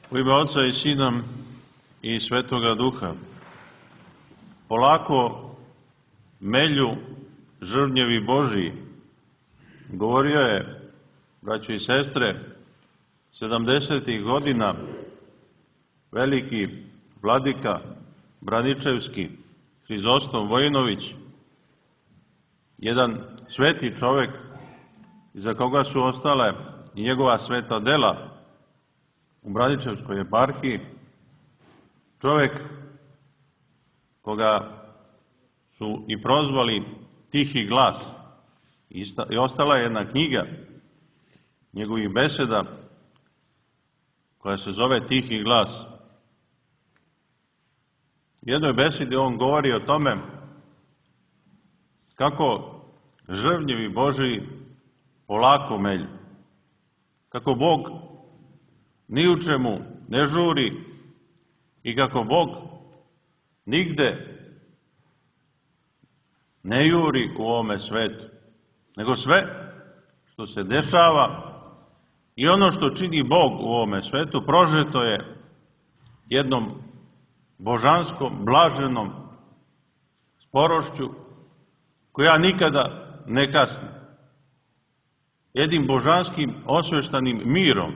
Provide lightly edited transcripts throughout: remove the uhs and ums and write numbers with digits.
U ime Oca i Sina i Svetoga Duha. Polako melju žrvnjevi Božiji. Govorio je, braćo i sestre, 70. godina veliki vladika Braničevski, Hrizostom Vojinović, jedan sveti čovek iza koga su ostale i njegova sveta dela u Braničevskoj eparhiji, čovek koga su i prozvali Tihi glas. I ostala je jedna knjiga njegovih beseda koja se zove Tihi glas. U jednoj besedi on govori o tome kako žrvnjevi Božiji polako melju. Kako Bog ni u čemu ne žuri i kako Bog nigde ne juri u ovome svetu, nego sve što se dešava i ono što čini Bog u ovome svetu prožeto je jednom božanskom, blaženom sporošću koja nikada ne kasni. Jednim božanskim osveštanim mirom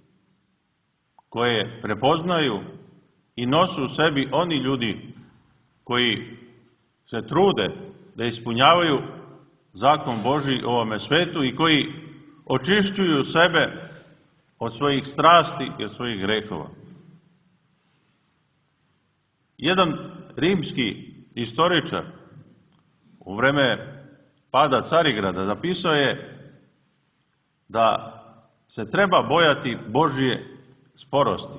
koje prepoznaju i nosu u sebi oni ljudi koji se trude da ispunjavaju zakon Božji u ovome svetu i koji očišćuju sebe od svojih strasti i od svojih grehova. Jedan rimski istoričar u vreme pada Carigrada zapisao je da se treba bojati Božje sporosti.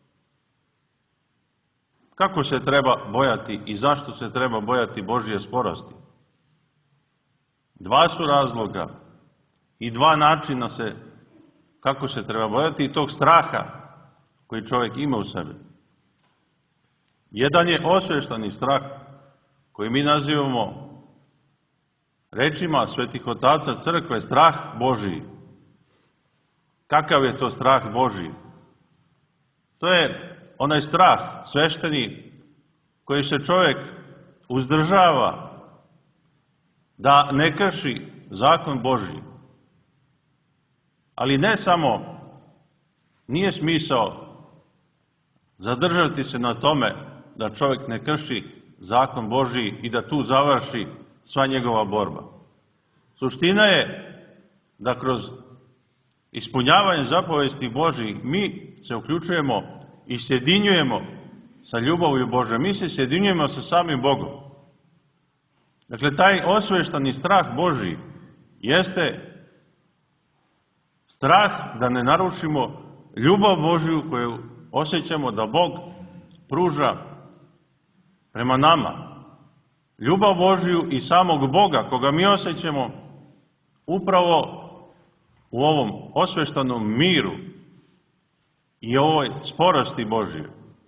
Kako se treba bojati i zašto se treba bojati Božje sporosti? Dva su razloga i dva načina kako se treba bojati i tog straha koji čovjek ima u sebi. Jedan je osveštani strah koji mi nazivamo rečima svetih otaca crkve strah Božiji. Kakav je to strah Božiji? To je onaj strah svešteni koji se čovjek uzdržava da ne krši zakon Božji. Ali ne samo, nije smisao zadržati se na tome da čovjek ne krši zakon Božji i da tu završi sva njegova borba. Suština je da kroz ispunjavanje zapovesti Božji mi se uključujemo i sjedinjujemo sa ljubavlju Božjom. Mi se sjedinjujemo sa samim Bogom. Dakle, taj osveštani strah Božji jeste strah da ne narušimo ljubav Božju koju osjećamo da Bog pruža prema nama. Ljubav Božju i samog Boga koga mi osjećamo upravo u ovom osveštanom miru i ovoj sporosti Božje.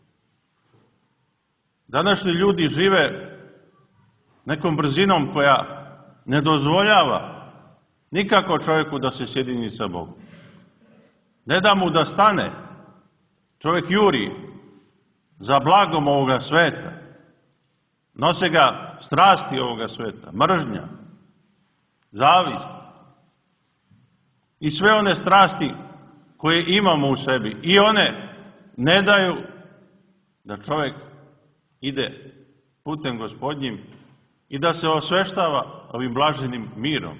Današnji ljudi žive nekom brzinom koja ne dozvoljava nikako čovjeku da se sjedini sa Bogom. Ne da mu da stane. Čovjek juri za blagom ovoga sveta. Nose ga strasti ovoga sveta, mržnja, zavist i sve one strasti koje imamo u sebi. I one ne daju da čovjek ide putem Gospodnjim i da se osveštava ovim blaženim mirom.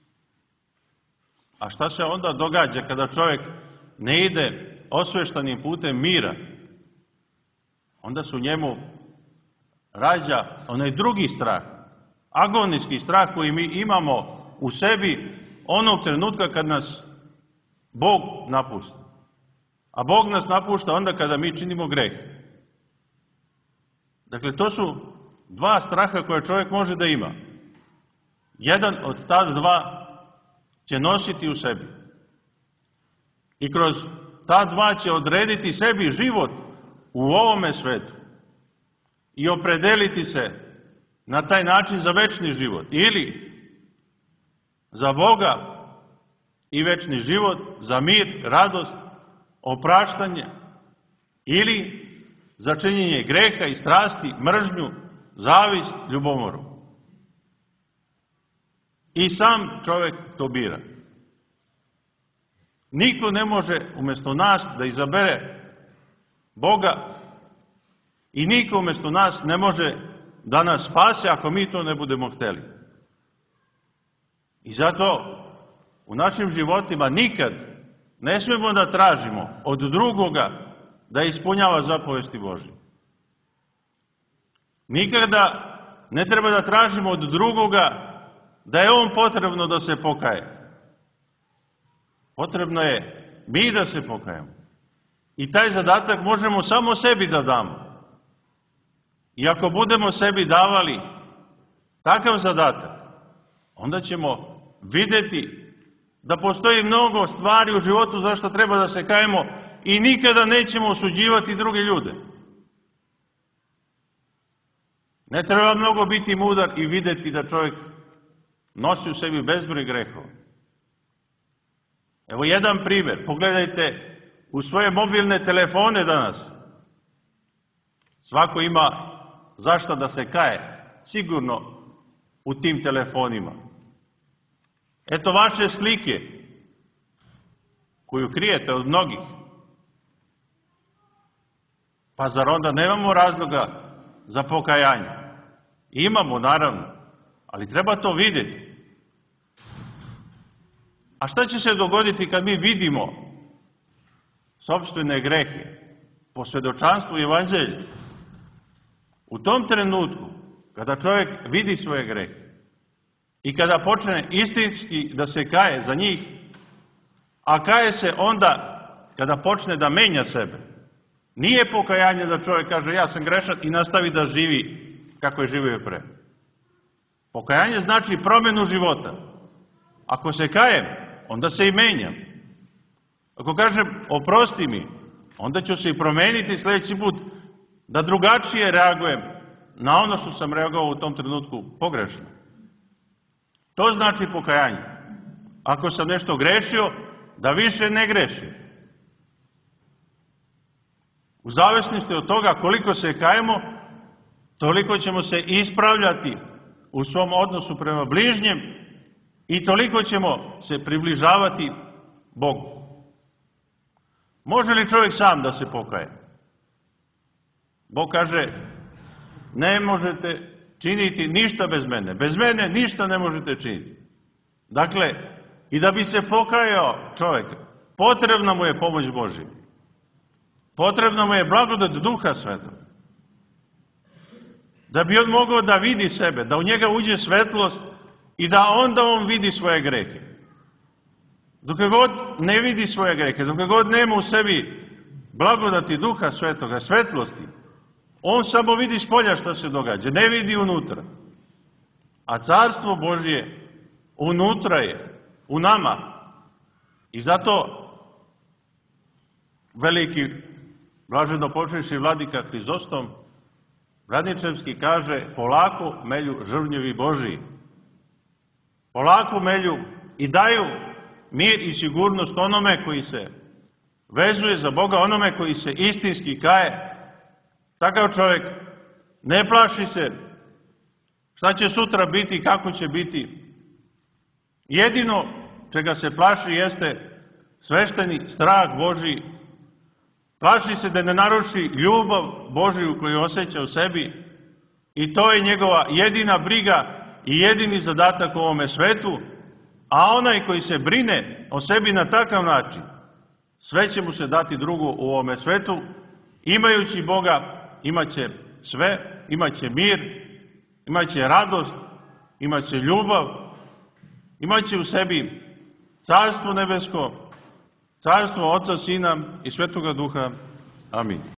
A šta se onda događa kada čovjek ne ide osveštanim putem mira? Onda se u njemu rađa onaj drugi strah, agonijski strah koji mi imamo u sebi onog trenutka kad nas Bog napušta. A Bog nas napušta onda kada mi činimo greh. Dakle, to su dva straha koje čovjek može da ima. Jedan od ta dva će nositi u sebi. I kroz ta dva će odrediti sebi život u ovome svetu. I opredeliti se na taj način za večni život. Ili za Boga i večni život, za mir, radost, opraštanje ili za činjenje greha i strasti, mržnju, zavist, ljubomoru. I sam čovjek to bira. Niko ne može umjesto nas da izabere Boga i niko umjesto nas ne može da nas spase ako mi to ne budemo htjeli. I zato u našim životima nikad ne smijemo da tražimo od drugoga da ispunjava zapovesti Božje. Nikada ne treba da tražimo od drugoga da je on potrebno da se pokaje. Potrebno je mi da se pokajemo. I taj zadatak možemo samo sebi da damo. I ako budemo sebi davali takav zadatak, onda ćemo vidjeti da postoji mnogo stvari u životu zašto treba da se kajemo i nikada nećemo osuđivati druge ljude. Ne treba mnogo biti mudar i vidjeti da čovjek nosi u sebi bezbroj grehova. Evo jedan primjer, pogledajte u svoje mobilne telefone danas. Svako ima zašto da se kaje, sigurno u tim telefonima. Eto vaše slike, koju krijete od mnogih. Pa zar onda nemamo razloga za pokajanje? Imamo, naravno, ali treba to vidjeti. A šta će se dogoditi kad mi vidimo sopstvene grehe po svjedočanstvu i evanđelju? U tom trenutku, kada čovjek vidi svoje grehe i kada počne istinski da se kaje za njih, a kaje se onda kada počne da menja sebe, nije pokajanje da čovjek kaže ja sam grešan i nastavi da živi kako je živio pre. Pokajanje znači promjenu života. Ako se kajem, onda se i menjam. Ako kažem oprosti mi, onda ću se i promeniti sljedeći put da drugačije reagujem na ono što sam reagovao u tom trenutku pogrešno. To znači pokajanje. Ako sam nešto grešio, da više ne grešim. U zavisnosti od toga koliko se kajemo, toliko ćemo se ispravljati u svom odnosu prema bližnjem i toliko ćemo se približavati Bogu. Može li čovjek sam da se pokaje? Bog kaže, ne možete činiti ništa bez mene. Bez mene ništa ne možete činiti. Dakle, i da bi se pokajao čovjek, potrebna mu je pomoć Božja. Potrebna mu je blagodat Duha Svetog. Da bi on mogao da vidi sebe, da u njega uđe svetlost i da onda on vidi svoje grehe. Dok god ne vidi svoje grehe, dok god nema u sebi blagodati Duha Svetoga, svetlosti, on samo vidi spolja što se događa, ne vidi unutra. A carstvo Božje unutra je, u nama. I zato veliki blaženopočivši vladika Hrizostom Radničevski kaže, polako melju žrvnjevi Božiji. Polako melju i daju mir i sigurnost onome koji se vezuje za Boga, onome koji se istinski kaje. Takav čovjek ne plaši se šta će sutra biti i kako će biti. Jedino čega se plaši jeste svešteni strah Božji. Plaši se da ne naruši ljubav Božju koju osjeća u sebi i to je njegova jedina briga i jedini zadatak u ovome svetu, a onaj koji se brine o sebi na takav način, sve će mu se dati drugo u ovome svetu, imajući Boga, imaće sve, imaće mir, imaće radost, imaće ljubav, imaće u sebi carstvo nebesko, carstvo Oca, Sina i Svetoga Duha. Amin.